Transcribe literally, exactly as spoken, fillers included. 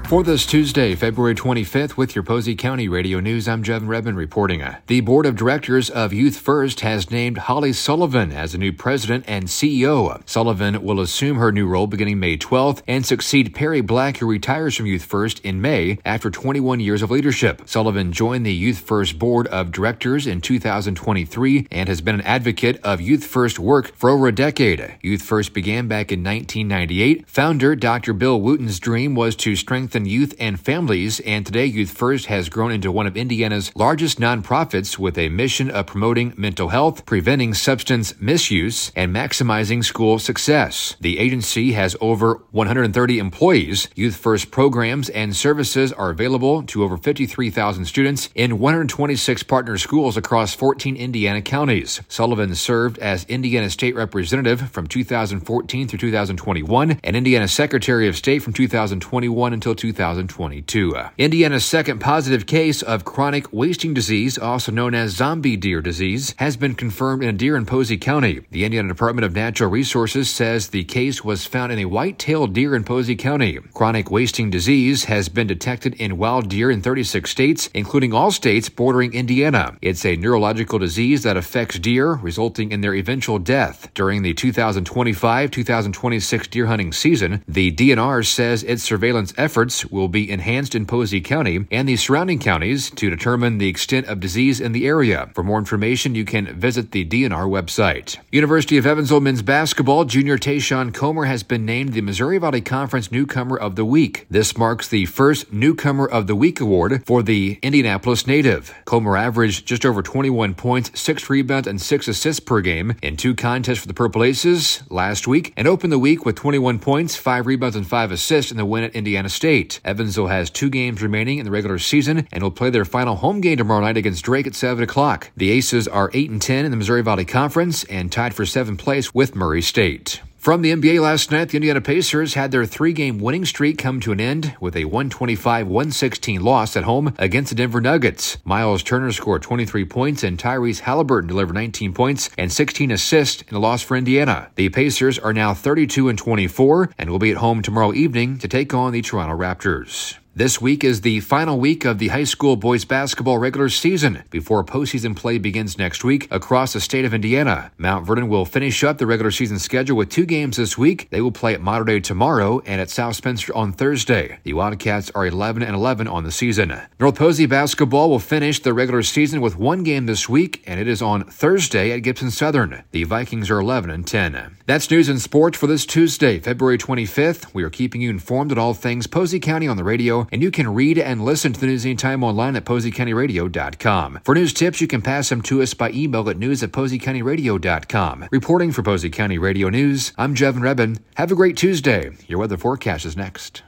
For this Tuesday, February twenty-fifth, with your Posey County Radio News, I'm Jevin Redmond reporting. The Board of Directors of Youth First has named Holly Sullivan as the new president and C E O. Sullivan will assume her new role beginning May twelfth and succeed Perry Black, who retires from Youth First in May after twenty-one years of leadership. Sullivan joined the Youth First Board of Directors in two thousand twenty-three and has been an advocate of Youth First work for over a decade. Youth First began back in nineteen ninety-eight. Founder Doctor Bill Wooten's dream was to strengthen youth and families, and today Youth First has grown into one of Indiana's largest nonprofits with a mission of promoting mental health, preventing substance misuse, and maximizing school success. The agency has over one hundred thirty employees. Youth First programs and services are available to over fifty-three thousand students in one hundred twenty-six partner schools across fourteen Indiana counties. Sullivan served as Indiana State Representative from two thousand fourteen through two thousand twenty-one and Indiana Secretary of State from two thousand twenty-one until two thousand twenty-two. Indiana's second positive case of chronic wasting disease, also known as zombie deer disease, has been confirmed in a deer in Posey County. The Indiana Department of Natural Resources says the case was found in a white-tailed deer in Posey County. Chronic wasting disease has been detected in wild deer in thirty-six states, including all states bordering Indiana. It's a neurological disease that affects deer, resulting in their eventual death. During the two thousand twenty-five two thousand twenty-six deer hunting season, the D N R says its surveillance efforts will be enhanced in Posey County and the surrounding counties to determine the extent of disease in the area. For more information, you can visit the D N R website. University of Evansville men's basketball junior Tayshawn Comer has been named the Missouri Valley Conference Newcomer of the Week. This marks the first Newcomer of the Week award for the Indianapolis native. Comer averaged just over twenty-one points, six rebounds, and six assists per game in two contests for the Purple Aces last week and opened the week with twenty-one points, five rebounds, and five assists in the win at Indiana State. Evansville has two games remaining in the regular season and will play their final home game tomorrow night against Drake at seven o'clock. The Aces are eight and ten in the Missouri Valley Conference and tied for seventh place with Murray State. From the N B A last night, the Indiana Pacers had their three-game winning streak come to an end with a one twenty-five one sixteen loss at home against the Denver Nuggets. Miles Turner scored twenty-three points and Tyrese Halliburton delivered nineteen points and sixteen assists in a loss for Indiana. The Pacers are now thirty-two and twenty-four and will be at home tomorrow evening to take on the Toronto Raptors. This week is the final week of the high school boys basketball regular season before postseason play begins next week across the state of Indiana. Mount Vernon will finish up the regular season schedule with two games this week. They will play at Mater Dei tomorrow and at South Spencer on Thursday. The Wildcats are eleven and eleven on the season. North Posey basketball will finish the regular season with one game this week, and it is on Thursday at Gibson Southern. The Vikings are eleven and ten. That's news and sports for this Tuesday, February twenty-fifth. We are keeping you informed on all things Posey County on the radio, and you can read and listen to the news anytime online at posey county radio dot com. For news tips, you can pass them to us by email at news at posey county radio dot com. Reporting for Posey County Radio News, I'm Jevin Redmond. Have a great Tuesday. Your weather forecast is next.